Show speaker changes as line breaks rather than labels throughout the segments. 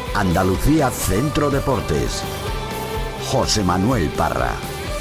Andalucía Centro Deportes. José Manuel Parra.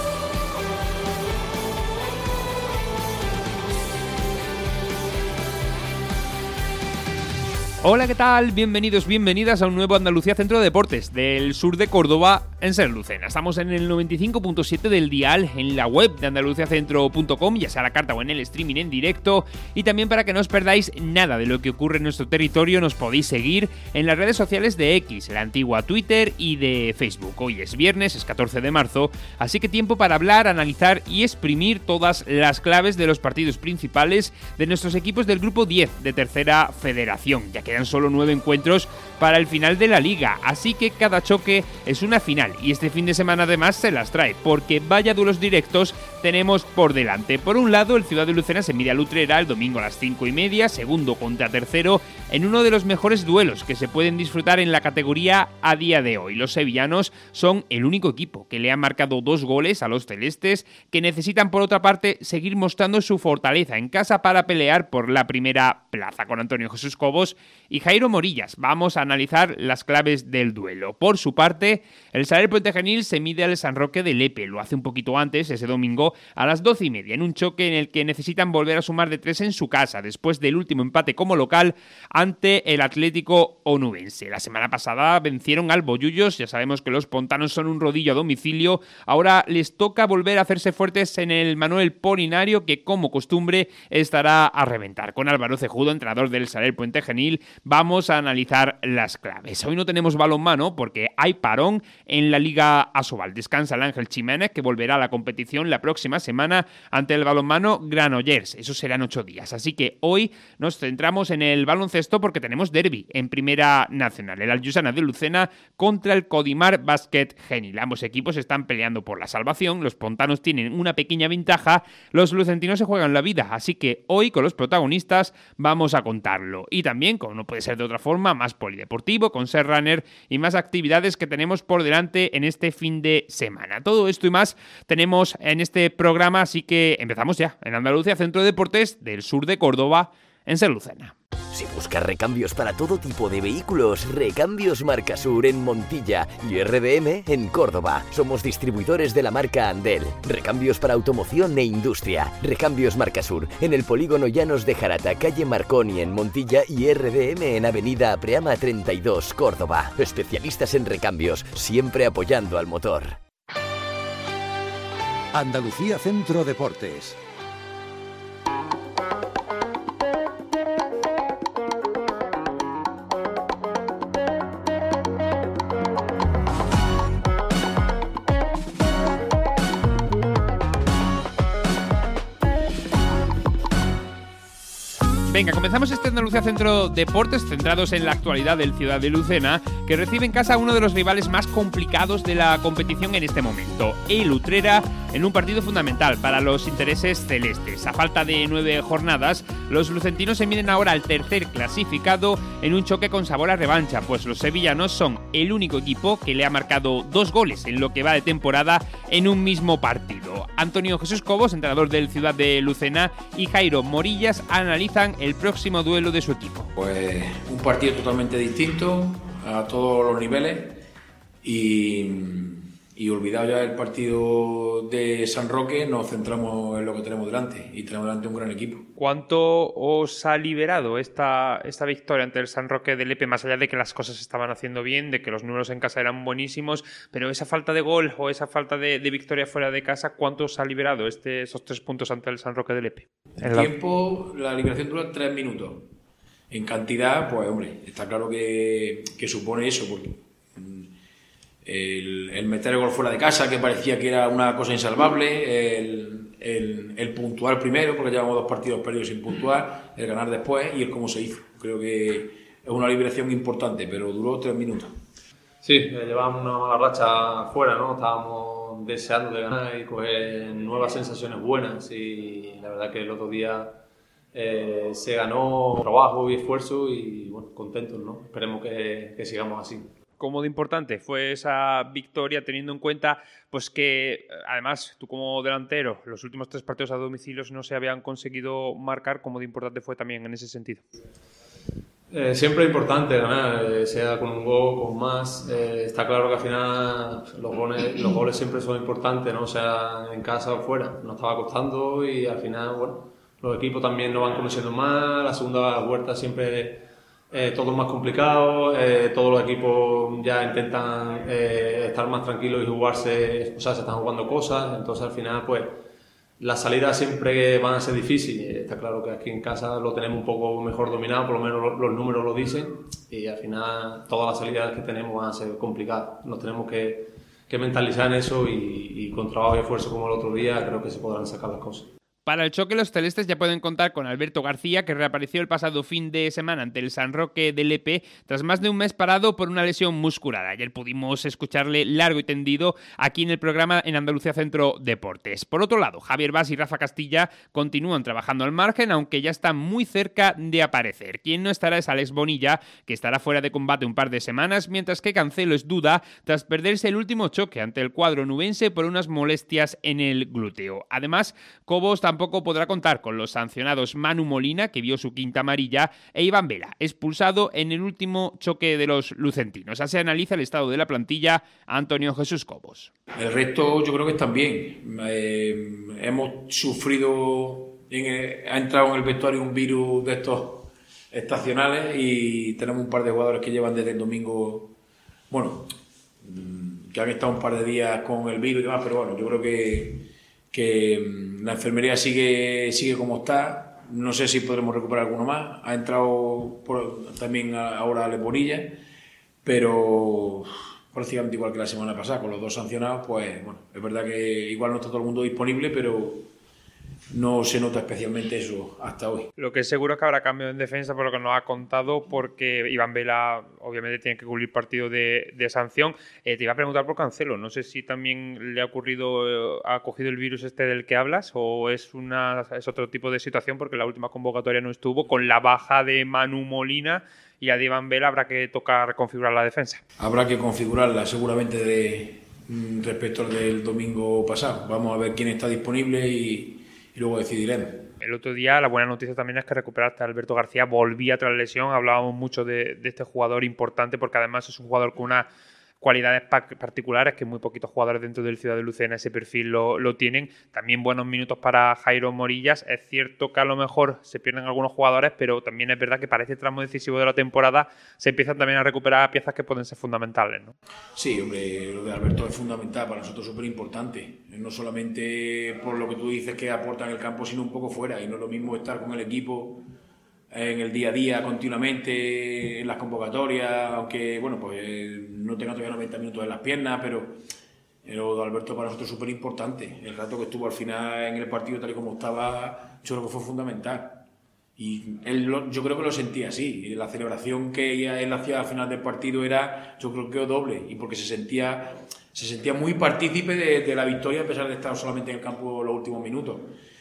Hola, ¿qué tal? Bienvenidos, bienvenidas a un nuevo Andalucía Centro de Deportes del sur de Córdoba, en Ser Lucena. Estamos en el 95.7 del dial, en la web de andaluciacentro.com, ya sea a la carta o en el streaming en directo. Y también para que no os perdáis nada de lo que ocurre en nuestro territorio, nos podéis seguir en las redes sociales de X, la antigua Twitter, y de Facebook. Hoy es viernes, es 14 de marzo, así que tiempo para hablar, analizar y exprimir todas las claves de los partidos principales de nuestros equipos del grupo 10 de Tercera Federación. Ya quedan solo 9 encuentros para el final de la liga, así que cada choque es una final y este fin de semana además se las trae, porque vaya duelos directos tenemos por delante. Por un lado, el Ciudad de Lucena se mide al Utrera el domingo a las 5:30, segundo contra tercero, en uno de los mejores duelos que se pueden disfrutar en la categoría a día de hoy. Los sevillanos son el único equipo que le han marcado 2 goles a los celestes, que necesitan por otra parte seguir mostrando su fortaleza en casa para pelear por la primera plaza. Con Antonio Jesús Cobos y Jairo Morillas vamos a analizar las claves del duelo. Por su parte, el Saler Puente Genil se mide al San Roque de Lepe. Lo hace un poquito antes, ese domingo, a las 12:30, en un choque en el que necesitan volver a sumar de 3 en su casa, después del último empate como local ante el Atlético Onubense. La semana pasada vencieron al Bollullos, ya sabemos que los pontanos son un rodillo a domicilio. Ahora les toca volver a hacerse fuertes en el Manuel Polinario, que como costumbre estará a reventar. Con Álvaro Cejudo, entrenador del Saler Puente Genil, vamos a analizar las claves. Hoy no tenemos balonmano porque hay parón en la Liga Asobal. Descansa el Ángel Chiménez, que volverá a la competición la próxima semana ante el balonmano Granollers. Eso serán 8 días. Así que hoy nos centramos en el baloncesto porque tenemos derbi en Primera Nacional. El Alyusana de Lucena contra el Codimar Basket Genil. Ambos equipos están peleando por la salvación. Los pontanos tienen una pequeña ventaja. Los lucentinos se juegan la vida. Así que hoy con los protagonistas vamos a contarlo. Y también, como no puede ser de otra forma, más polideportivo, con Ser Runner y más actividades que tenemos por delante en este fin de semana. Todo esto y más tenemos en este programa, así que empezamos ya en Andalucía Centro de Deportes del sur de Córdoba, en Ser Lucena.
Si buscas recambios para todo tipo de vehículos, Recambios Marcasur en Montilla y RDM en Córdoba. Somos distribuidores de la marca Andel. Recambios para automoción e industria. Recambios Marcasur en el polígono Llanos de Jarata, calle Marconi en Montilla y RDM en avenida Apreama 32, Córdoba. Especialistas en recambios, siempre apoyando al motor.
Andalucía Centro Deportes.
Venga, comenzamos este Andalucía Centro Deportes centrados en la actualidad del Ciudad de Lucena, que recibe en casa a uno de los rivales más complicados de la competición en este momento, el Utrera, en un partido fundamental para los intereses celestes. A falta de 9 jornadas, los lucentinos se miden ahora al tercer clasificado en un choque con sabor a revancha, pues los sevillanos son el único equipo que le ha marcado 2 goles en lo que va de temporada en un mismo partido. Antonio Jesús Cobos, entrenador del Ciudad de Lucena, y Jairo Morillas analizan el próximo duelo de su equipo.
Pues un partido totalmente distinto a todos los niveles y olvidado ya el partido de San Roque, nos centramos en lo que tenemos delante y tenemos delante un gran equipo.
¿Cuánto os ha liberado esta victoria ante el San Roque de Lepe, más allá de que las cosas se estaban haciendo bien, de que los números en casa eran buenísimos, pero esa falta de gol o esa falta de victoria fuera de casa, ¿cuánto os ha liberado esos 3 puntos ante el San Roque de Lepe?
El tiempo, la liberación dura 3 minutos. En cantidad, pues hombre, está claro que supone eso, porque el meter el gol fuera de casa, que parecía que era una cosa insalvable, el puntuar primero, porque llevamos 2 partidos perdidos sin puntuar, el ganar después y el cómo se hizo. Creo que es una liberación importante, pero duró 3 minutos.
Sí, llevábamos una mala racha fuera, ¿no? Estábamos deseando de ganar y coger nuevas sensaciones buenas y la verdad que el otro día se ganó trabajo y esfuerzo y bueno, contentos, ¿no? Esperemos que sigamos así.
¿Cómo de importante fue esa victoria, teniendo en cuenta pues que además tú como delantero los últimos 3 partidos a domicilio no se habían conseguido marcar? ¿Cómo de importante fue también en ese sentido?
Siempre es importante ganar, sea con un gol, con más. Está claro que al final los goles siempre son importantes, ¿no? Sea en casa o fuera. Nos estaba costando y al final, bueno, los equipos también nos van conociendo más. La segunda vuelta siempre todo es más complicado. Todos los equipos ya intentan estar más tranquilos y jugarse, o sea, se están jugando cosas. Entonces al final, pues, las salidas siempre van a ser difíciles. Está claro que aquí en casa lo tenemos un poco mejor dominado, por lo menos los números lo dicen, y al final todas las salidas que tenemos van a ser complicadas. Nos tenemos que mentalizar en eso y con trabajo y esfuerzo como el otro día creo que se podrán sacar las cosas.
Para el choque, los celestes ya pueden contar con Alberto García, que reapareció el pasado fin de semana ante el San Roque del Lepe tras más de un mes parado por una lesión muscular. Ayer pudimos escucharle largo y tendido aquí en el programa en Andalucía Centro Deportes. Por otro lado, Javier Bas y Rafa Castilla continúan trabajando al margen, aunque ya están muy cerca de aparecer. Quien no estará es Alex Bonilla, que estará fuera de combate un par de semanas, mientras que Cancelo es duda tras perderse el último choque ante el cuadro nubense por unas molestias en el glúteo. Además, Cobos tampoco podrá contar con los sancionados Manu Molina, que vio su quinta amarilla, e Iván Vela, expulsado en el último choque de los lucentinos. Así analiza el estado de la plantilla Antonio Jesús Cobos.
El resto yo creo que están bien. Hemos sufrido, ha entrado en el vestuario un virus de estos estacionales y tenemos un par de jugadores que llevan desde el domingo, bueno, que han estado un par de días con el virus y demás, pero bueno, yo creo que la enfermería sigue como está. No sé si podremos recuperar alguno más. Ha entrado también ahora Alex Bonilla, pero prácticamente igual que la semana pasada, con los dos sancionados. Pues bueno, es verdad que igual no está todo el mundo disponible, pero no se nota especialmente eso hasta hoy.
Lo que es seguro es que habrá cambio en defensa por lo que nos ha contado, porque Iván Vela obviamente tiene que cubrir partido de sanción. Te iba a preguntar por Cancelo, no sé si también le ha ocurrido, ha cogido el virus este del que hablas, o es otro tipo de situación, porque la última convocatoria no estuvo, con la baja de Manu Molina y a Iván Vela habrá que tocar configurar la defensa.
Habrá que configurarla seguramente respecto al del domingo pasado. Vamos a ver quién está disponible y luego decidiremos.
El otro día la buena noticia también es que recuperaste a Alberto García, volvía tras lesión. Hablábamos mucho de este jugador importante, porque además es un jugador con unas cualidades particulares que muy poquitos jugadores dentro del Ciudad de Lucena ese perfil lo tienen. También buenos minutos para Jairo Morillas. Es cierto que a lo mejor se pierden algunos jugadores, pero también es verdad que para este tramo decisivo de la temporada se empiezan también a recuperar piezas que pueden ser fundamentales, ¿no?
Sí, hombre, lo de Alberto es fundamental, para nosotros súper importante. No solamente por lo que tú dices que aporta en el campo, sino un poco fuera. Y no es lo mismo estar con el equipo en el día a día continuamente, en las convocatorias, aunque bueno, pues no tenga todavía 90 minutos en las piernas, pero lo de Alberto para nosotros es súper importante. El rato que estuvo al final en el partido tal y como estaba, yo creo que fue fundamental. Y yo creo que lo sentía así. La celebración que él hacía al final del partido era, yo creo que doble, y porque se sentía muy partícipe de la victoria, a pesar de estar solamente en el campo los últimos minutos.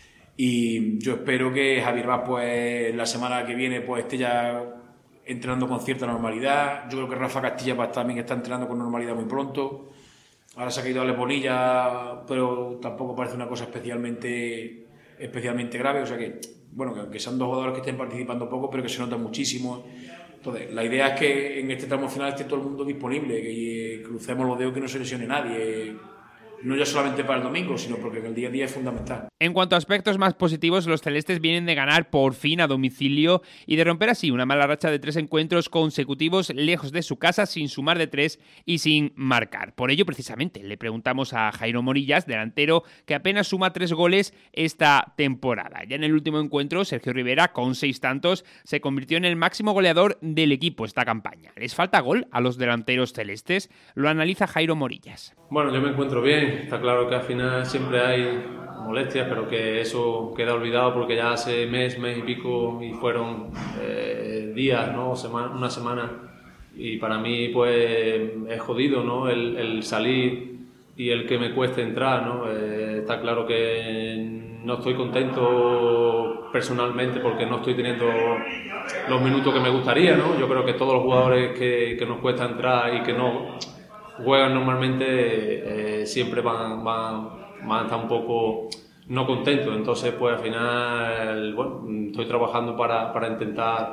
Y yo espero que Javier Bas, pues la semana que viene, pues esté ya entrenando con cierta normalidad. Yo creo que Rafa Castilla también está entrenando con normalidad muy pronto. Ahora se ha caído Alex Bonilla, pero tampoco parece una cosa especialmente grave. O sea que, bueno, que aunque sean dos jugadores que estén participando poco, pero que se nota muchísimo. Entonces, la idea es que en este tramo final esté todo el mundo disponible, que crucemos los dedos, que no se lesione nadie. No ya solamente para el domingo, sino porque en el día a día es fundamental.
En cuanto a aspectos más positivos, los celestes vienen de ganar por fin a domicilio y de romper así una mala racha de 3 encuentros consecutivos lejos de su casa, sin sumar de 3 y sin marcar. Por ello, precisamente, le preguntamos a Jairo Morillas, delantero que apenas suma 3 goles esta temporada. Ya en el último encuentro, Sergio Rivera, con 6 tantos, se convirtió en el máximo goleador del equipo esta campaña. ¿Les falta gol a los delanteros celestes? Lo analiza Jairo Morillas.
Bueno, yo me encuentro bien. Está claro que al final siempre hay molestias, pero que eso queda olvidado porque ya hace mes y pico y fueron días, ¿no? Una semana, y para mí pues es jodido, ¿no? El salir y el que me cueste entrar, ¿no? Está claro que no estoy contento personalmente porque no estoy teniendo los minutos que me gustaría, ¿no? Yo creo que todos los jugadores que nos cuesta entrar y que no juegan normalmente siempre van a estar un poco no contentos. Entonces pues al final, bueno, estoy trabajando para intentar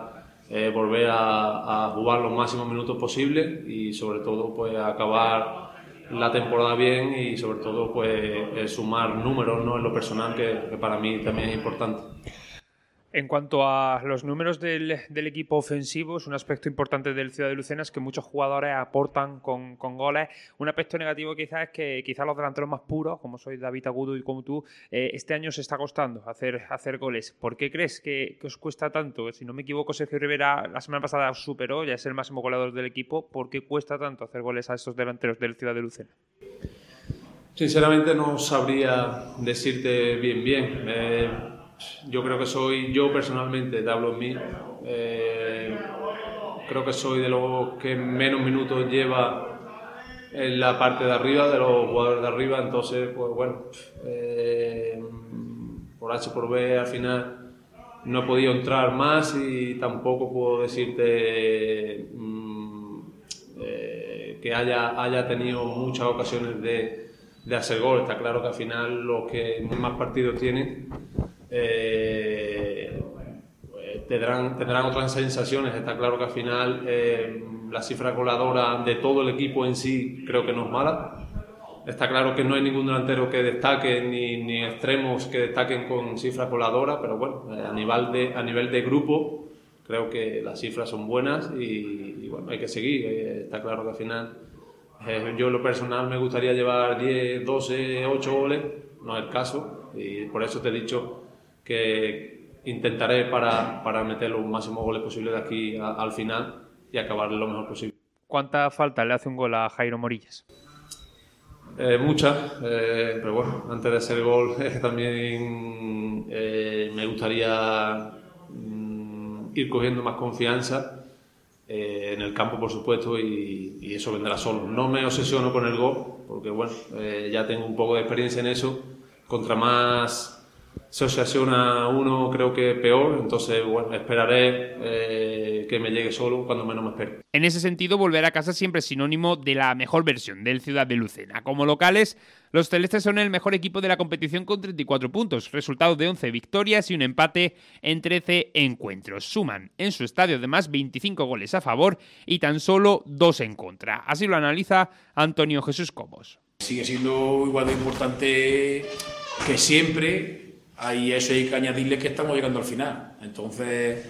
volver a jugar los máximos minutos posibles y sobre todo pues acabar la temporada bien y sobre todo pues sumar números, ¿no?, en lo personal, que para mí también es importante.
En cuanto a los números del equipo ofensivo, es un aspecto importante del Ciudad de Lucena, es que muchos jugadores aportan con goles. Un aspecto negativo quizás es que quizás los delanteros más puros, como sois David Agudo y como tú, este año se está costando hacer goles. ¿Por qué crees que os cuesta tanto? Si no me equivoco, Sergio Rivera la semana pasada os superó, ya es el máximo goleador del equipo. ¿Por qué cuesta tanto hacer goles a estos delanteros del Ciudad de Lucena?
Sinceramente no sabría decirte bien. Yo creo que yo personalmente, te hablo en mí, creo que soy de los que menos minutos lleva en la parte de arriba, de los jugadores de arriba, entonces, pues bueno, por H por B al final no he podido entrar más y tampoco puedo decirte que haya tenido muchas ocasiones de hacer gol. Está claro que al final los que más partidos tienen tendrán otras sensaciones. Está claro que al final la cifra goleadora de todo el equipo en sí creo que no es mala. Está claro que no hay ningún delantero que destaque ni extremos que destaquen con cifras goladoras, pero bueno, a nivel de grupo creo que las cifras son buenas y bueno, hay que seguir. Está claro que al final yo en lo personal me gustaría llevar 10, 12, 8 goles, no es el caso, y por eso te he dicho que intentaré para meter los máximos goles posibles de aquí al final y acabar lo mejor posible.
¿Cuánta falta le hace un gol a Jairo Morillas?
Muchas, pero bueno, antes de hacer el gol también me gustaría ir cogiendo más confianza en el campo, por supuesto, y eso vendrá solo. No me obsesiono con el gol, porque bueno, ya tengo un poco de experiencia en eso. Contra más se obsesiona uno, creo que peor, entonces bueno, esperaré que me llegue solo cuando menos me espere.
En ese sentido, volver a casa siempre es sinónimo de la mejor versión del Ciudad de Lucena. Como locales, los celestes son el mejor equipo de la competición con 34 puntos, resultado de 11 victorias y un empate en 13 encuentros. Suman en su estadio además 25 goles a favor y tan solo 2 en contra. Así lo analiza Antonio Jesús Cobos.
Sigue siendo igual de importante que siempre. Ahí eso hay que añadirle que estamos llegando al final. Entonces,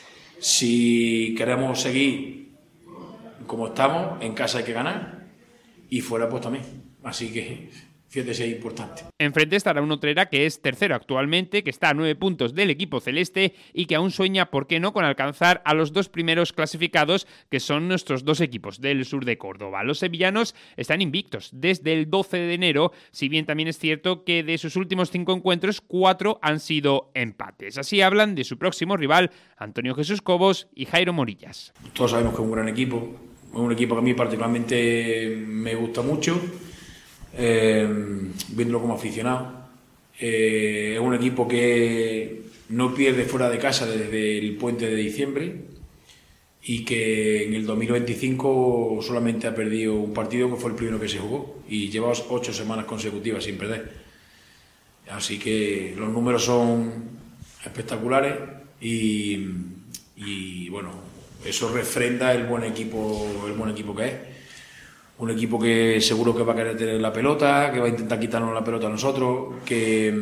si queremos seguir como estamos, en casa hay que ganar y fuera pues también. Así que fíjate si es importante.
Enfrente estará un Utrera que es tercero actualmente, que está a 9 puntos del equipo celeste y que aún sueña, ¿por qué no?, con alcanzar a los 2 primeros clasificados, que son nuestros 2 equipos del sur de Córdoba. Los sevillanos están invictos desde el 12 de enero, si bien también es cierto que de sus últimos 5 encuentros, 4 han sido empates. Así hablan de su próximo rival, Antonio Jesús Cobos y Jairo Morillas.
Todos sabemos que es un gran equipo, es un equipo que a mí particularmente me gusta mucho. Viéndolo como aficionado, es un equipo que no pierde fuera de casa desde el puente de diciembre y que en el 2025 solamente ha perdido un partido, que fue el primero que se jugó, y lleva 8 semanas consecutivas sin perder. Así que los números son espectaculares y bueno, eso refrenda el buen equipo que es. Un equipo que seguro que va a querer tener la pelota, que va a intentar quitarnos la pelota a nosotros, que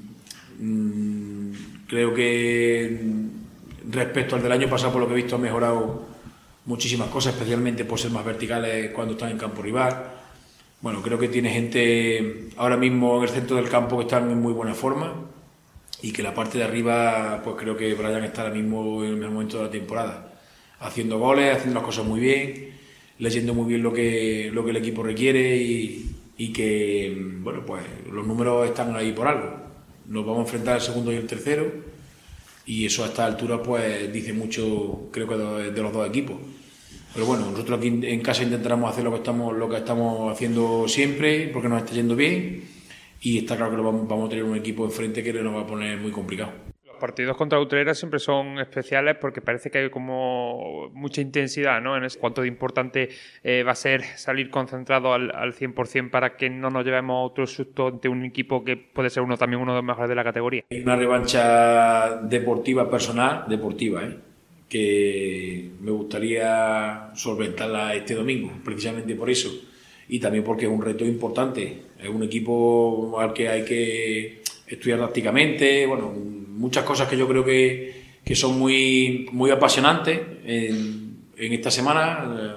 creo que respecto al del año pasado, por lo que he visto, ha mejorado muchísimas cosas, especialmente por ser más verticales cuando están en campo rival. Bueno, creo que tiene gente ahora mismo en el centro del campo que están en muy buena forma y que la parte de arriba, pues creo que Brian está ahora mismo en el mejor momento de la temporada, haciendo goles, haciendo las cosas muy bien, leyendo muy bien lo que el equipo requiere y que, bueno, pues los números están ahí por algo. Nos vamos a enfrentar al segundo y el tercero y eso a esta altura pues dice mucho, creo que de los 2 equipos. Pero bueno, nosotros aquí en casa intentaremos hacer lo que estamos haciendo siempre, porque nos está yendo bien y está claro que vamos a tener un equipo enfrente que nos va a poner muy complicado.
Los partidos contra Utrera siempre son especiales porque parece que hay como mucha intensidad, ¿no? En cuánto de importante va a ser salir concentrado al 100% para que no nos llevemos otro susto ante un equipo que puede ser uno de los mejores de la categoría.
Hay una revancha deportiva personal, que me gustaría solventarla este domingo, precisamente por eso. Y también porque es un reto importante. Es un equipo al que hay que estudiar tácticamente, bueno, muchas cosas que yo creo que son muy, muy apasionantes en esta semana,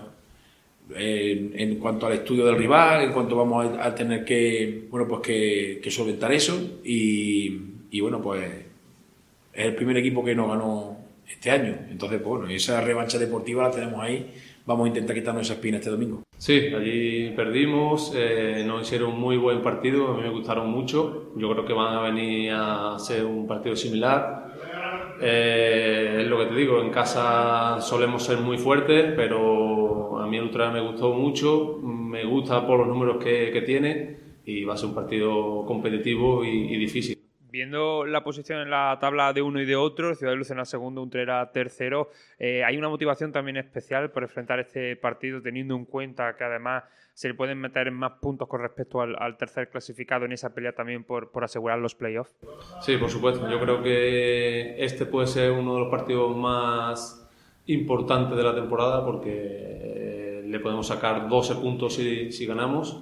en cuanto al estudio del rival, en cuanto vamos a tener que solventar eso y bueno, pues es el primer equipo que nos ganó este año. Entonces, pues bueno, esa revancha deportiva la tenemos ahí. Vamos a intentar quitarnos esa espina este domingo.
Sí, allí perdimos, nos hicieron un muy buen partido, a mí me gustaron mucho. Yo creo que van a venir a ser un partido similar. Es lo que te digo, en casa solemos ser muy fuertes, pero a mí el Utrera me gustó mucho, me gusta por los números que tiene y va a ser un partido competitivo y difícil.
Viendo la posición en la tabla de uno y de otro, Ciudad de Lucena segundo, Utrera tercero, hay una motivación también especial por enfrentar este partido, teniendo en cuenta que además se le pueden meter más puntos con respecto al tercer clasificado en esa pelea también por asegurar los playoffs.
Sí, por supuesto. Yo creo que este puede ser uno de los partidos más importantes de la temporada porque le podemos sacar 12 puntos si ganamos.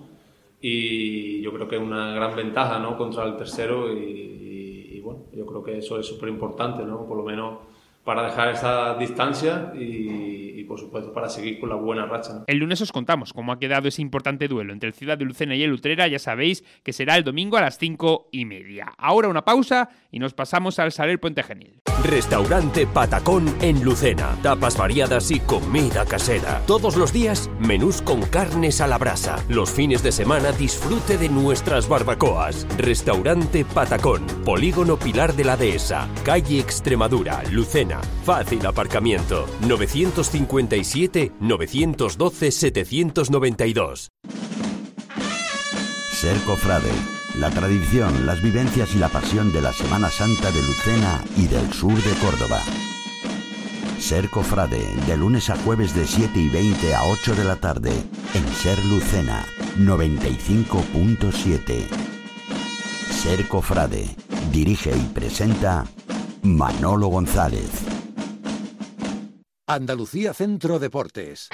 Y yo creo que es una gran ventaja, ¿no?, contra el tercero y bueno, yo creo que eso es súper importante, ¿no?, por lo menos para dejar esa distancia y por supuesto para seguir con la buena racha, ¿no?
El lunes os contamos cómo ha quedado ese importante duelo entre el Ciudad de Lucena y el Utrera. Ya sabéis que será el domingo a las 5:30. Ahora una pausa y nos pasamos al Saler Puente Genil.
Restaurante Patacón en Lucena. Tapas variadas y comida casera. Todos los días, menús con carnes a la brasa. Los fines de semana, disfrute de nuestras barbacoas. Restaurante Patacón. Polígono Pilar de la Dehesa. Calle Extremadura, Lucena. Fácil aparcamiento. 957-912-792.
Ser Cofrade. La tradición, las vivencias y la pasión de la Semana Santa de Lucena y del sur de Córdoba. Ser Cofrade, de lunes a jueves de 7:20 a 8 de la tarde, en Ser Lucena, 95.7. Ser Cofrade, dirige y presenta Manolo González. Andalucía Centro Deportes.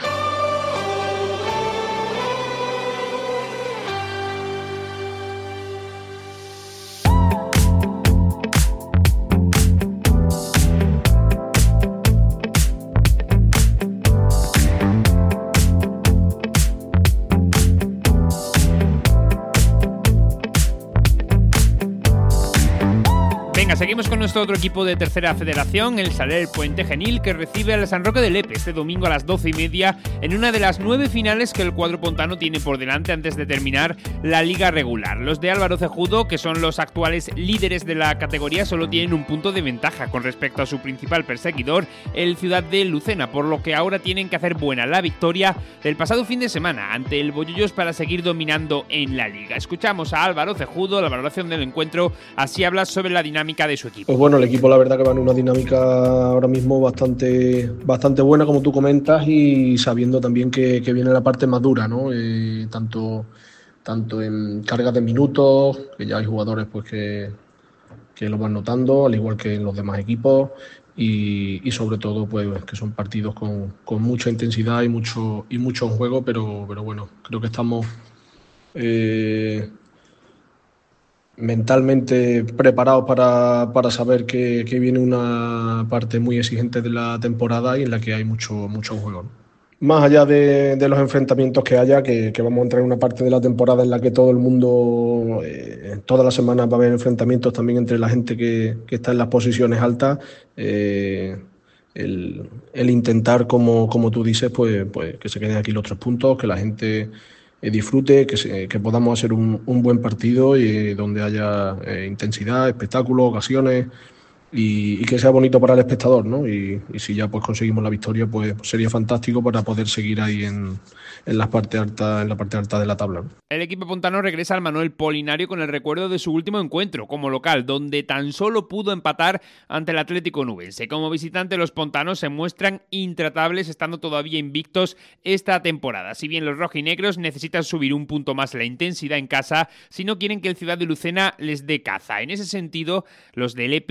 Seguimos con nuestro otro equipo de tercera federación, el Saler Puente Genil, que recibe al San Roque de Lepe este domingo a las 12:30 en una de las 9 finales que el cuadro pontano tiene por delante antes de terminar la liga regular. Los de Álvaro Cejudo, que son los actuales líderes de la categoría, solo tienen un punto de ventaja con respecto a su principal perseguidor, el Ciudad de Lucena, por lo que ahora tienen que hacer buena la victoria del pasado fin de semana ante el Bollullos para seguir dominando en la liga. Escuchamos a Álvaro Cejudo, la valoración del encuentro, así habla sobre la dinámica de su equipo.
Pues bueno, el equipo la verdad que va en una dinámica ahora mismo bastante buena, como tú comentas, y sabiendo también que viene la parte más dura, ¿no? Tanto en cargas de minutos, que ya hay jugadores pues que lo van notando, al igual que en los demás equipos, y sobre todo pues que son partidos con mucha intensidad y mucho en juego, pero bueno, creo que estamos mentalmente preparados para saber que viene una parte muy exigente de la temporada y en la que hay mucho juego, ¿no? Más allá de los enfrentamientos que haya, que vamos a entrar en una parte de la temporada en la que todo el mundo, todas las semanas va a haber enfrentamientos también entre la gente que está en las posiciones altas. El intentar, como tú dices, pues que se queden aquí los 3 puntos, que la gente disfrute, que podamos hacer un buen partido y donde haya intensidad, espectáculo, ocasiones y que sea bonito para el espectador, ¿no? Y si ya pues conseguimos la victoria, pues sería fantástico para poder seguir ahí en la parte alta de la tabla, ¿no?
El equipo pontano regresa al Manuel Polinario con el recuerdo de su último encuentro como local, donde tan solo pudo empatar ante el Atlético Nubense. Como visitante, los pontanos se muestran intratables, estando todavía invictos esta temporada. Si bien los rojinegros necesitan subir un punto más la intensidad en casa, si no quieren que el Ciudad de Lucena les dé caza. En ese sentido, los de Lepe ahora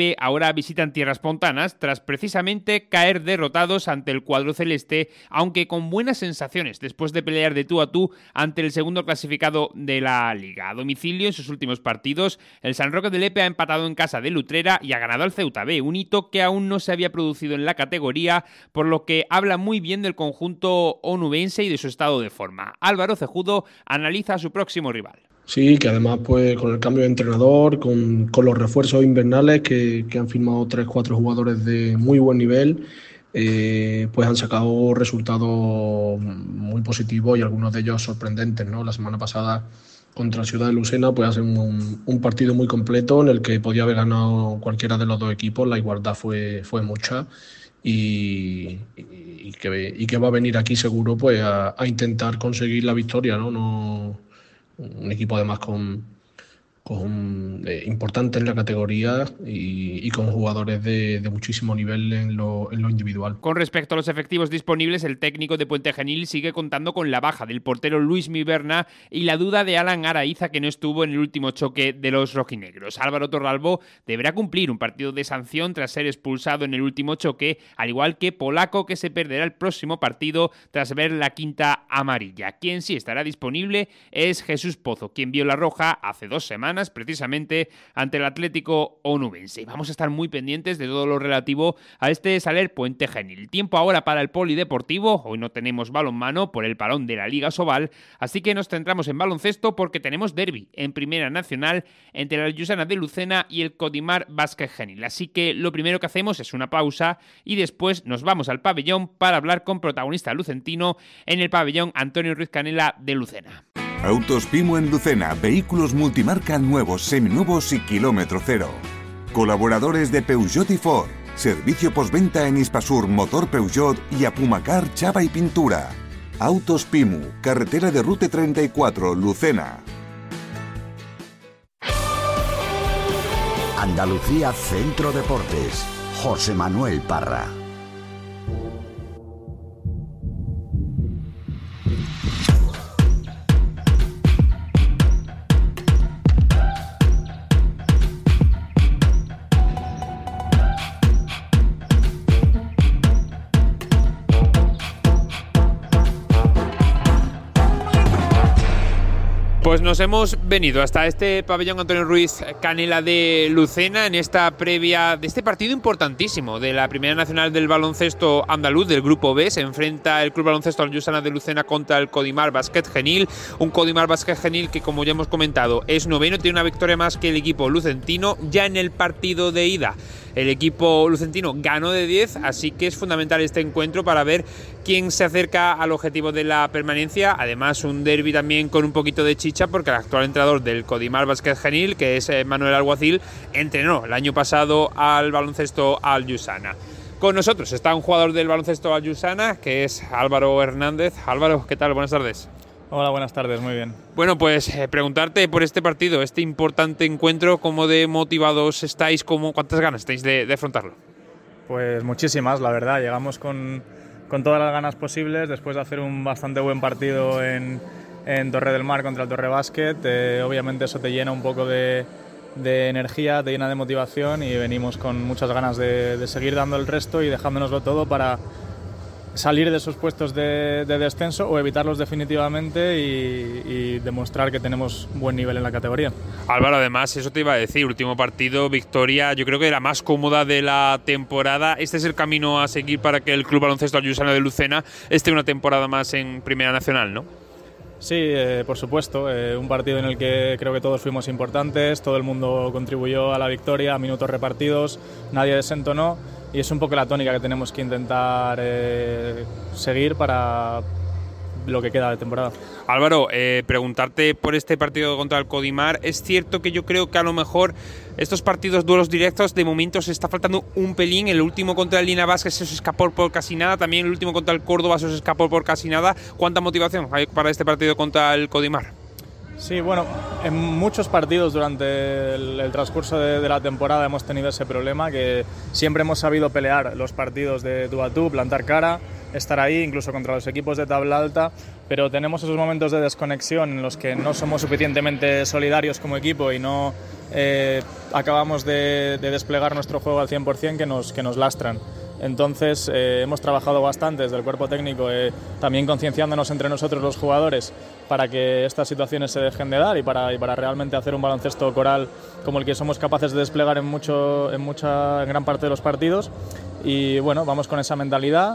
ahora visitan tierras pontanas tras precisamente caer derrotados ante el cuadro celeste, aunque con buenas sensaciones después de pelear de tú a tú ante el segundo clasificado de la Liga. A domicilio en sus últimos partidos, el San Roque de Lepe ha empatado en casa de Utrera y ha ganado al Ceuta B, un hito que aún no se había producido en la categoría, por lo que habla muy bien del conjunto onubense y de su estado de forma. Álvaro Cejudo analiza a su próximo rival.
Sí, que además pues con el cambio de entrenador, con los refuerzos invernales que han firmado 3-4 jugadores de muy buen nivel, pues han sacado resultados muy positivos y algunos de ellos sorprendentes, ¿no? La semana pasada contra Ciudad de Lucena pues hacen un partido muy completo en el que podía haber ganado cualquiera de los dos equipos, la igualdad fue mucha y que va a venir aquí seguro pues a intentar conseguir la victoria, ¿no? Un equipo además importante en la categoría y con jugadores de muchísimo nivel en lo individual.
Con respecto a los efectivos disponibles, el técnico de Puente Genil sigue contando con la baja del portero Luis Miberna y la duda de Alan Araiza, que no estuvo en el último choque de los rojinegros. Álvaro Torralbo deberá cumplir un partido de sanción tras ser expulsado en el último choque, al igual que Polaco, que se perderá el próximo partido tras ver la quinta amarilla. Quien sí estará disponible es Jesús Pozo, quien vio la roja hace 2 semanas precisamente ante el Atlético onubense. Vamos a estar muy pendientes de todo lo relativo a este Saler Puente Genil. Tiempo ahora para el polideportivo. Hoy no tenemos balonmano por el parón de la Liga Sobal, así que nos centramos en baloncesto porque tenemos derbi en Primera Nacional entre la Llusana de Lucena y el Codimar Básquet Genil. Así que lo primero que hacemos es una pausa y después nos vamos al pabellón para hablar con protagonista lucentino en el pabellón Antonio Ruiz Canela de Lucena.
Autos Pimo en Lucena, vehículos multimarca nuevos, seminuevos y kilómetro cero. Colaboradores de Peugeot y Ford. Servicio postventa en Hispasur, Motor Peugeot y Apumacar, Chapa y Pintura. Autos Pimu, carretera de Rute 34, Lucena.
Andalucía Centro Deportes. José Manuel Parra.
Pues nos hemos venido hasta este pabellón Antonio Ruiz Canela de Lucena en esta previa de este partido importantísimo de la Primera Nacional del baloncesto andaluz del Grupo B. Se enfrenta el Club Baloncesto Llusana de Lucena contra el Codimar Básquet Genil, un Codimar Básquet Genil que, como ya hemos comentado, es noveno, tiene una victoria más que el equipo lucentino ya en el partido de ida. El equipo lucentino ganó de 10, así que es fundamental este encuentro para ver quién se acerca al objetivo de la permanencia. Además, un derbi también con un poquito de chicha, porque el actual entrenador del Codimar Básquet Genil, que es Manuel Alguacil, entrenó el año pasado al baloncesto al Llusana. Con nosotros está un jugador del baloncesto al Llusana, que es Álvaro Hernández. Álvaro, ¿qué tal? Buenas tardes.
Hola, buenas tardes, muy bien.
Bueno, pues preguntarte por este partido, este importante encuentro, ¿cómo de motivados estáis? ¿Cuántas ganas tenéis de afrontarlo?
Pues muchísimas, la verdad. Llegamos con todas las ganas posibles después de hacer un bastante buen partido en Torre del Mar contra el Torre Básquet. Obviamente eso te llena un poco de energía, te llena de motivación y venimos con muchas ganas de seguir dando el resto y dejándonoslo todo para salir de esos puestos de descenso o evitarlos definitivamente y demostrar que tenemos buen nivel en la categoría.
Álvaro, además, eso te iba a decir, último partido, victoria, yo creo que la más cómoda de la temporada. Este es el camino a seguir para que el Club Baloncesto Llusana de Lucena esté una temporada más en Primera Nacional, ¿no?
Sí, por supuesto, un partido en el que creo que todos fuimos importantes, todo el mundo contribuyó a la victoria, a minutos repartidos, nadie desentonó. Y es un poco la tónica que tenemos que intentar seguir para lo que queda de temporada.
Álvaro, preguntarte por este partido contra el Codimar. Es cierto que yo creo que a lo mejor estos partidos, duelos directos, de momento se está faltando un pelín. El último contra el Lina Vázquez se os escapó por casi nada. También el último contra el Córdoba se os escapó por casi nada. ¿Cuánta motivación hay para este partido contra el Codimar?
Sí, bueno, en muchos partidos durante el transcurso de la temporada hemos tenido ese problema, que siempre hemos sabido pelear los partidos de tú a tú, plantar cara, estar ahí, incluso contra los equipos de tabla alta, pero tenemos esos momentos de desconexión en los que no somos suficientemente solidarios como equipo y no acabamos de desplegar nuestro juego al 100% que nos lastran. Entonces hemos trabajado bastante desde el cuerpo técnico, también concienciándonos entre nosotros los jugadores para que estas situaciones se dejen de dar y para realmente hacer un baloncesto coral como el que somos capaces de desplegar en gran parte de los partidos. Y bueno, vamos con esa mentalidad,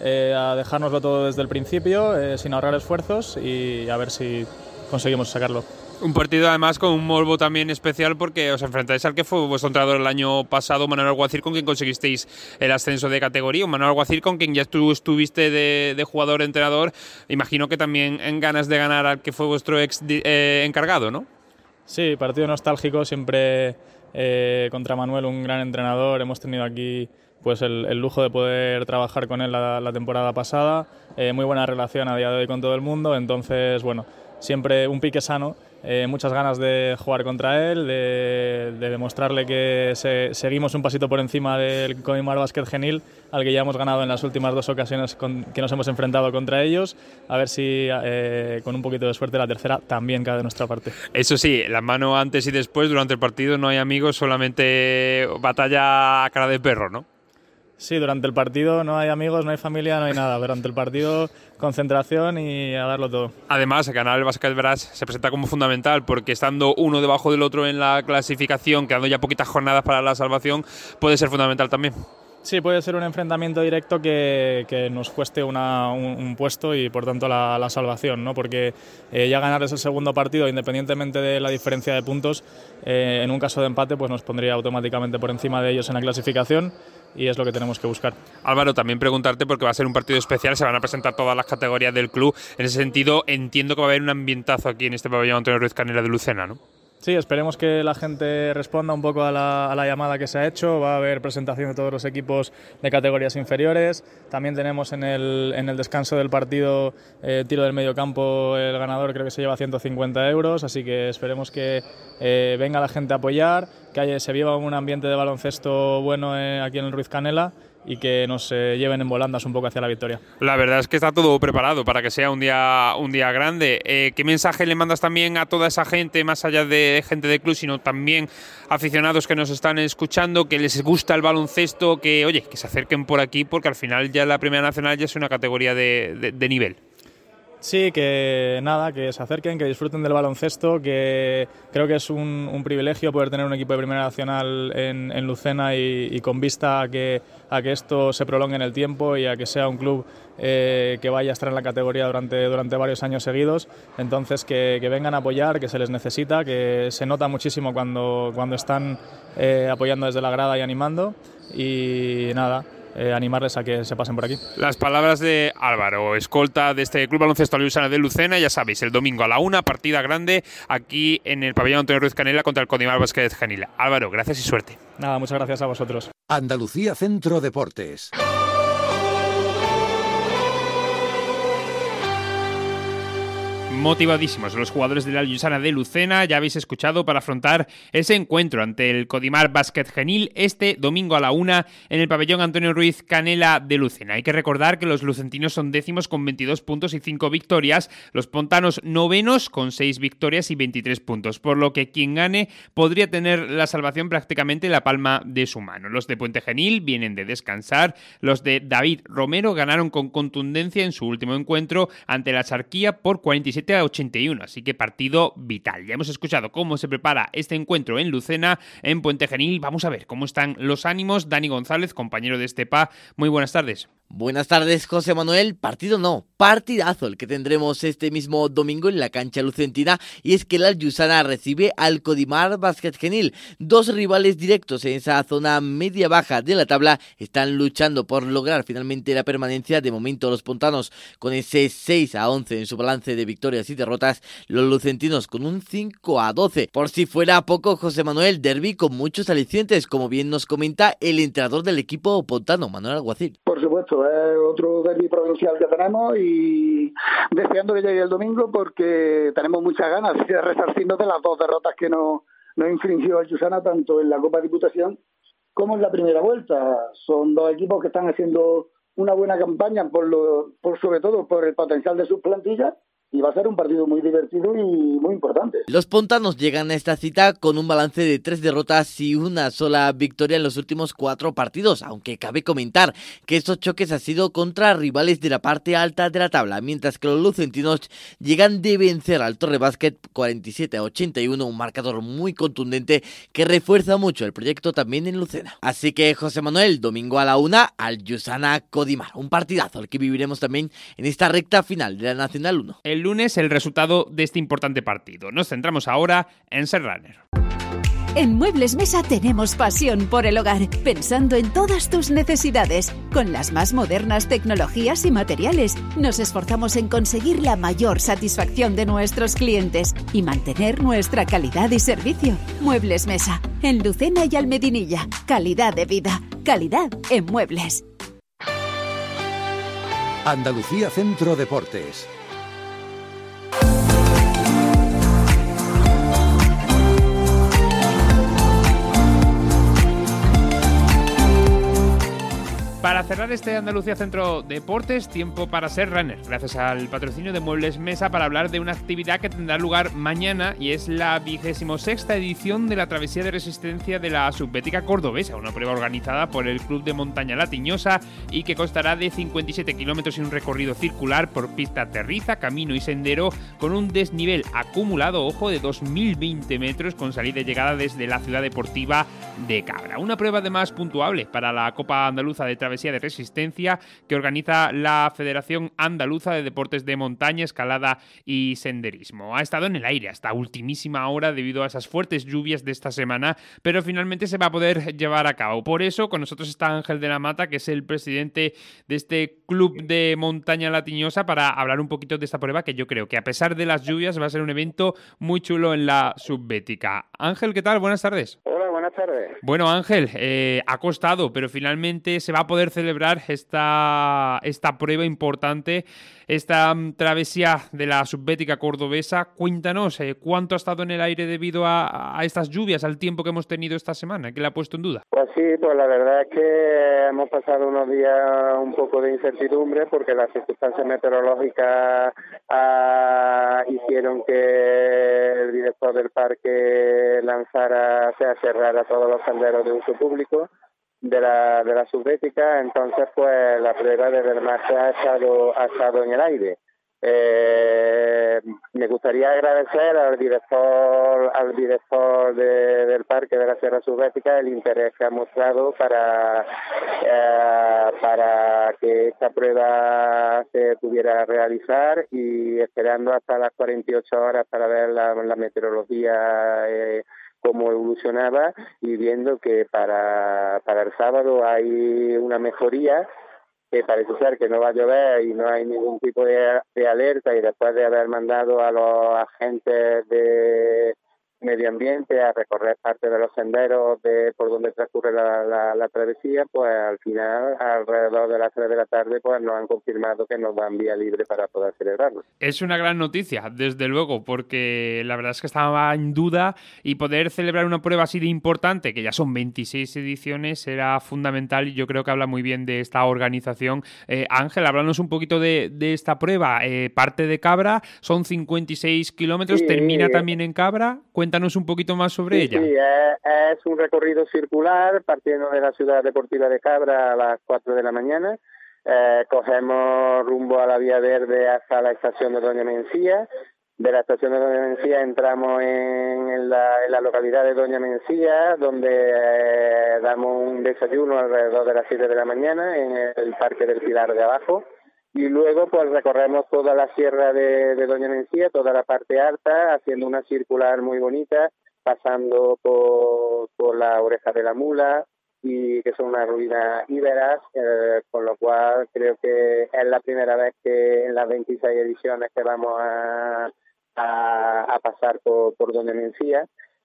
a dejárnoslo todo desde el principio, sin ahorrar esfuerzos, y a ver si conseguimos sacarlo.
Un partido además con un morbo también especial porque os enfrentáis al que fue vuestro entrenador el año pasado, Manuel Alguacil, con quien conseguisteis el ascenso de categoría. Manuel Alguacil, con quien ya tú estuviste de jugador-entrenador. Imagino que también en ganas de ganar al que fue vuestro ex encargado, ¿no?
Sí, partido nostálgico, siempre contra Manuel, un gran entrenador. Hemos tenido aquí pues el lujo de poder trabajar con él la temporada pasada. Muy buena relación a día de hoy con todo el mundo, entonces bueno, siempre un pique sano. Muchas ganas de jugar contra él, de demostrarle que seguimos un pasito por encima del Codimar Basket Genil, al que ya hemos ganado en las últimas 2 ocasiones que nos hemos enfrentado contra ellos. A ver si con un poquito de suerte la tercera también cae de nuestra parte.
Eso sí, la mano antes y después, durante el partido no hay amigos, solamente batalla a cara de perro, ¿no?
Sí, durante el partido no hay amigos, no hay familia, no hay nada. Durante el partido, concentración y a darlo todo.
Además, ganar el Basket Brass se presenta como fundamental porque estando uno debajo del otro en la clasificación, quedando ya poquitas jornadas para la salvación, puede ser fundamental también.
Sí, puede ser un enfrentamiento directo que nos cueste un puesto y por tanto la salvación, ¿no? Porque ya ganarles el segundo partido, independientemente de la diferencia de puntos, en un caso de empate pues nos pondría automáticamente por encima de ellos en la clasificación, y es lo que tenemos que buscar.
Álvaro, también preguntarte, porque va a ser un partido especial, se van a presentar todas las categorías del club. En ese sentido, entiendo que va a haber un ambientazo aquí en este pabellón Antonio Ruiz Canela de Lucena, ¿no?
Sí, esperemos que la gente responda un poco a la llamada que se ha hecho. Va a haber presentación de todos los equipos de categorías inferiores. También tenemos en el descanso del partido tiro del medio campo. El ganador creo que se lleva 150 euros, así que esperemos que venga la gente a apoyar, que se viva un ambiente de baloncesto bueno aquí en el Ruiz Canela, y que nos lleven en volandas un poco hacia la victoria.
La verdad es que está todo preparado para que sea un día grande. ¿Qué mensaje le mandas también a toda esa gente, más allá de gente del club, sino también aficionados que nos están escuchando, que les gusta el baloncesto, que se acerquen por aquí, porque al final ya la Primera Nacional ya es una categoría de nivel?
Sí, que se acerquen, que disfruten del baloncesto, que creo que es un privilegio poder tener un equipo de Primera Nacional en Lucena y con vista a que esto se prolongue en el tiempo y a que sea un club que vaya a estar en la categoría durante varios años seguidos. Entonces que vengan a apoyar, que se les necesita, que se nota muchísimo cuando están apoyando desde la grada y animando, y animarles a que se pasen por aquí.
Las palabras de Álvaro, escolta de este Club Baloncesto Aliusana de Lucena. Ya sabéis, el domingo a la 1, partida grande aquí en el pabellón Antonio Ruiz Canela contra el Codimar Basket Genil. Álvaro, gracias y suerte.
Nada, muchas gracias a vosotros.
Andalucía Centro Deportes.
Motivadísimos los jugadores de la Aliusana de Lucena, ya habéis escuchado, para afrontar ese encuentro ante el Codimar Basket Genil este domingo a la 1 en el pabellón Antonio Ruiz Canela de Lucena. Hay que recordar que los lucentinos son décimos con 22 puntos y 5 victorias, los pontanos novenos con 6 victorias y 23 puntos, por lo que quien gane podría tener la salvación prácticamente en la palma de su mano. Los de Puente Genil vienen de descansar, los de David Romero ganaron con contundencia en su último encuentro ante la Charquía por 47-81, así que partido vital. Ya hemos escuchado cómo se prepara este encuentro en Lucena, en Puente Genil. Vamos a ver cómo están los ánimos. Dani González, compañero de Estepa, muy buenas tardes.
Buenas tardes, José Manuel. Partido no, partidazo el que tendremos este mismo domingo en la cancha lucentina, y es que la Aliusana recibe al Codimar Basket Genil. Dos rivales directos en esa zona media-baja de la tabla están luchando por lograr finalmente la permanencia. De momento los pontanos con ese 6-11 en su balance de victorias y derrotas, los lucentinos con un 5-12. Por si fuera poco, José Manuel, derbi con muchos alicientes, como bien nos comenta el entrenador del equipo pontano, Manuel Alguacil.
Por supuesto, es otro derbi provincial que tenemos, y deseando que llegue el domingo porque tenemos muchas ganas de resarcirnos de las dos derrotas que nos infringió Aliusana, tanto en la Copa Diputación como en la primera vuelta. Son dos equipos que están haciendo una buena campaña, por sobre todo por el potencial de sus plantillas, y va a ser un partido muy divertido y muy importante.
Los pontanos llegan a esta cita con un balance de 3 derrotas y una sola victoria en los últimos 4 partidos, aunque cabe comentar que estos choques han sido contra rivales de la parte alta de la tabla, mientras que los lucentinos llegan de vencer al Torre Básquet 47-81, un marcador muy contundente que refuerza mucho el proyecto también en Lucena. Así que José Manuel, domingo a la 1 al Lluçana Codimar, un partidazo el que viviremos también en esta recta final de la Nacional 1.
El lunes el resultado de este importante partido. Nos centramos ahora en Serrano.
En Muebles Mesa tenemos pasión por el hogar, pensando en todas tus necesidades. Con las más modernas tecnologías y materiales, nos esforzamos en conseguir la mayor satisfacción de nuestros clientes y mantener nuestra calidad y servicio. Muebles Mesa, en Lucena y Almedinilla. Calidad de vida, calidad en muebles.
Andalucía Centro Deportes.
Para cerrar este Andalucía Centro Deportes, tiempo para ser runner, gracias al patrocinio de Muebles Mesa, para hablar de una actividad que tendrá lugar mañana y es la 26ª edición de la Travesía de Resistencia de la Subbética Cordobesa, una prueba organizada por el Club de Montaña La Tiñosa y que constará de 57 kilómetros y un recorrido circular por pista terriza, camino y sendero con un desnivel acumulado, ojo, de 2.020 metros con salida y llegada desde la ciudad deportiva de Cabra. Una prueba además puntuable para la Copa Andaluza de Travesía de Resistencia que organiza la Federación Andaluza de Deportes de Montaña, Escalada y Senderismo. Ha estado en el aire hasta ultimísima hora debido a esas fuertes lluvias de esta semana, pero finalmente se va a poder llevar a cabo. Por eso con nosotros está Ángel de la Mata, que es el presidente de este Club de Montaña La Tiñosa, para hablar un poquito de esta prueba que yo creo que a pesar de las lluvias va a ser un evento muy chulo en la Subbética. Ángel, ¿qué tal? Buenas tardes.
Hola, buenas tardes.
Bueno, Ángel, ha costado, pero finalmente se va a poder celebrar esta prueba importante, esta travesía de la Subbética cordobesa. Cuéntanos, ¿cuánto ha estado en el aire debido a estas lluvias, al tiempo que hemos tenido esta semana? ¿Qué le ha puesto en duda?
Pues sí, pues la verdad es que hemos pasado unos días un poco de incertidumbre porque las circunstancias meteorológicas hicieron que el director del parque cerrara todos los senderos de uso público de la Subbética. Entonces pues la prueba desde el martes ha estado en el aire. Me gustaría agradecer al director del parque de la Sierra Subbética el interés que ha mostrado para que esta prueba se pudiera realizar, y esperando hasta las 48 horas para ver la meteorología cómo evolucionaba, y viendo que para el sábado hay una mejoría, que parece ser que no va a llover y no hay ningún tipo de alerta, y después de haber mandado a los agentes de medio ambiente a recorrer parte de los senderos por donde transcurre la travesía, pues al final, alrededor de las 3 de la tarde, pues nos han confirmado que nos dan vía libre para poder celebrarlo.
Es una gran noticia, desde luego, porque la verdad es que estaba en duda, y poder celebrar una prueba así de importante, que ya son 26 ediciones, era fundamental, y yo creo que habla muy bien de esta organización. Ángel, háblanos un poquito de esta prueba. Parte de Cabra, son 56 kilómetros, sí. Termina también en Cabra. Cuéntanos un poquito más sobre ella.
Sí, es un recorrido circular partiendo de la ciudad deportiva de Cabra a las 4 de la mañana. Cogemos rumbo a la Vía Verde hasta la estación de Doña Mencía. De la estación de Doña Mencía entramos en la localidad de Doña Mencía, donde damos un desayuno alrededor de las 7 de la mañana en el Parque del Pilar de Abajo. Y luego pues recorremos toda la sierra de Doña Mencía, toda la parte alta, haciendo una circular muy bonita, pasando por la Oreja de la Mula, y que son unas ruinas íberas, con lo cual creo que es la primera vez que en las 26 ediciones que vamos a pasar por Doña Mencía.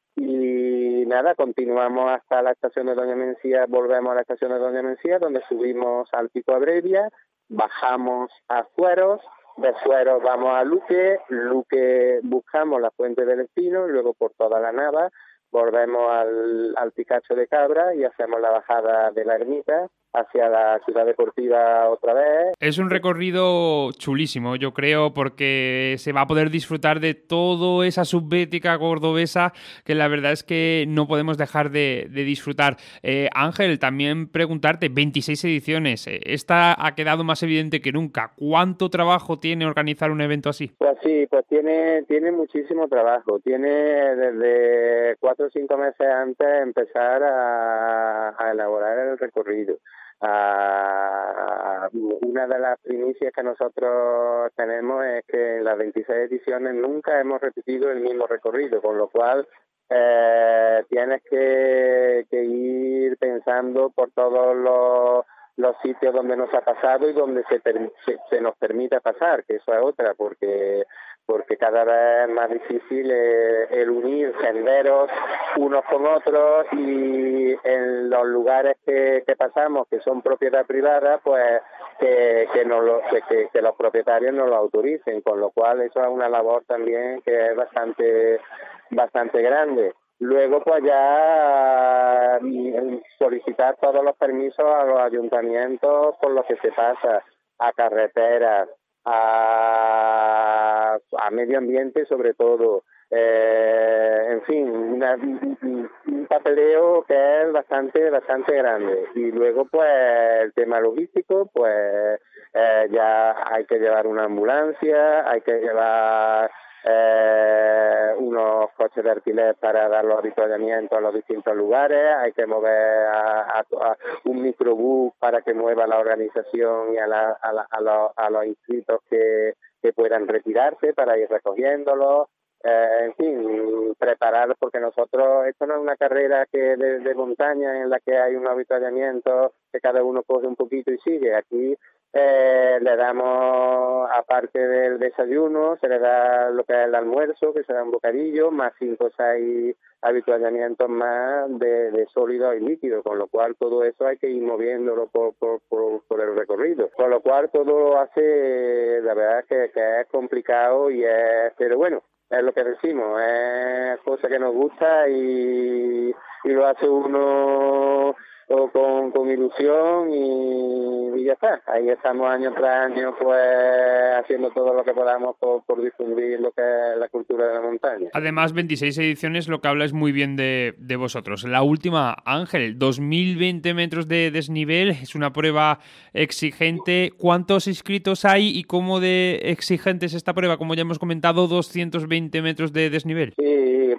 Y nada, continuamos hasta la estación de Doña Mencía, volvemos a la estación de Doña Mencía, donde subimos al Pico Abrevia, bajamos a Sueros, de Sueros vamos a Luque buscamos la Fuente del Espino, y luego por toda la Nava volvemos al Picacho de Cabra y hacemos la bajada de la ermita, hacia la ciudad deportiva otra vez.
Es un recorrido chulísimo, yo creo, porque se va a poder disfrutar de toda esa subbética cordobesa que la verdad es que no podemos dejar de disfrutar. Ángel, también preguntarte, 26 ediciones, esta ha quedado más evidente que nunca. ¿Cuánto trabajo tiene organizar un evento así?
Pues sí, pues tiene muchísimo trabajo. Tiene desde 4 o 5 meses antes de empezar a elaborar el recorrido. Una de las primicias que nosotros tenemos es que en las 26 ediciones nunca hemos repetido el mismo recorrido, con lo cual tienes que ir pensando por todos los sitios donde nos ha pasado y donde se nos permite pasar, que eso es otra, porque cada vez es más difícil el unir senderos unos con otros, y en los lugares que pasamos, que son propiedad privada, pues que los propietarios no lo autoricen, con lo cual eso es una labor también que es bastante grande. Luego, pues ya solicitar todos los permisos a los ayuntamientos por lo que se pasa, a carreteras, a medio ambiente sobre todo. En fin, un papeleo que es bastante grande. Y luego, pues, el tema logístico, pues ya hay que llevar una ambulancia, hay que llevar unos coches de alquiler para dar los avituallamientos a los distintos lugares, hay que mover a un microbús para que mueva la organización y a los inscritos que puedan retirarse para ir recogiéndolos. En fin, preparar, porque nosotros, esto no es una carrera de montaña en la que hay un avituallamiento que cada uno coge un poquito y sigue. Aquí le damos, aparte del desayuno, se le da lo que es el almuerzo, que se da un bocadillo, más 5 o 6 avituallamientos más de sólido y líquido, con lo cual todo eso hay que ir moviéndolo por el recorrido. Con lo cual todo hace, la verdad que es complicado pero bueno, es lo que decimos, es cosa que nos gusta y lo hace uno con ilusión y ya está. Ahí estamos año tras año pues haciendo todo lo que podamos por difundir lo que es la cultura de la montaña.
Además, 26 ediciones, lo que habla es muy bien de vosotros. La última, Ángel, 2020 metros de desnivel, es una prueba exigente. ¿Cuántos inscritos hay y cómo de exigente es esta prueba? Como ya hemos comentado, 220 metros de desnivel.
Sí,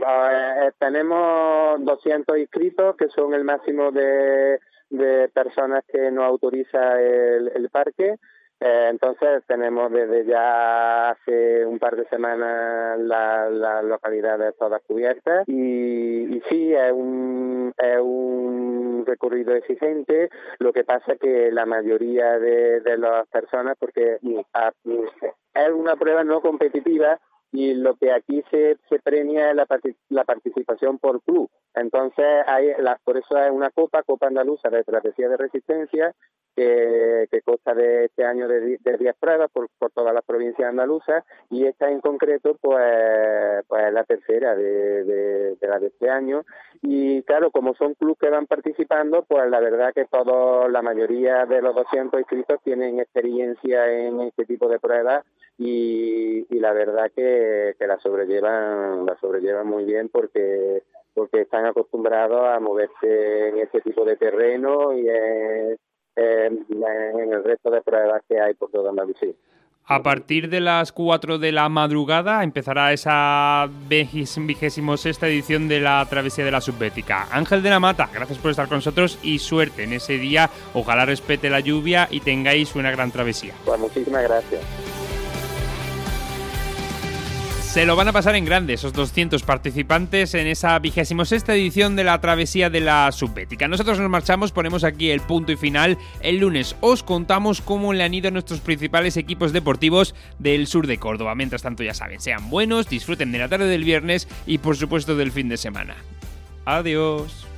tenemos 200 inscritos, que son el máximo de personas que nos autoriza el parque. Entonces tenemos desde ya hace un par de semanas las localidades todas cubiertas y sí, es un recorrido exigente. Lo que pasa que la mayoría de las personas, porque es una prueba no competitiva, y lo que aquí se premia es la participación por club. Entonces, por eso es una Copa Andaluza de Travesía de Resistencia, que consta de este año de 10 pruebas por todas las provincias andaluzas, y esta en concreto pues es la tercera de la de este año. Y claro, como son clubes que van participando, pues la verdad que la mayoría de los 200 inscritos tienen experiencia en este tipo de pruebas, y la verdad que la sobrellevan muy bien porque están acostumbrados a moverse en este tipo de terreno y en el resto de pruebas que hay por toda Andalucía.
A partir de las 4 de la madrugada empezará esa 26ª edición de la Travesía de la Subbética. Ángel de la Mata, gracias por estar con nosotros y suerte en ese día. Ojalá respete la lluvia y tengáis una gran travesía.
Pues muchísimas gracias.
Se lo van a pasar en grande esos 200 participantes en esa 26ª edición de la Travesía de la Subbética. Nosotros nos marchamos, ponemos aquí el punto y final. El lunes os contamos cómo le han ido nuestros principales equipos deportivos del sur de Córdoba. Mientras tanto, ya saben, sean buenos, disfruten de la tarde del viernes y por supuesto del fin de semana. Adiós.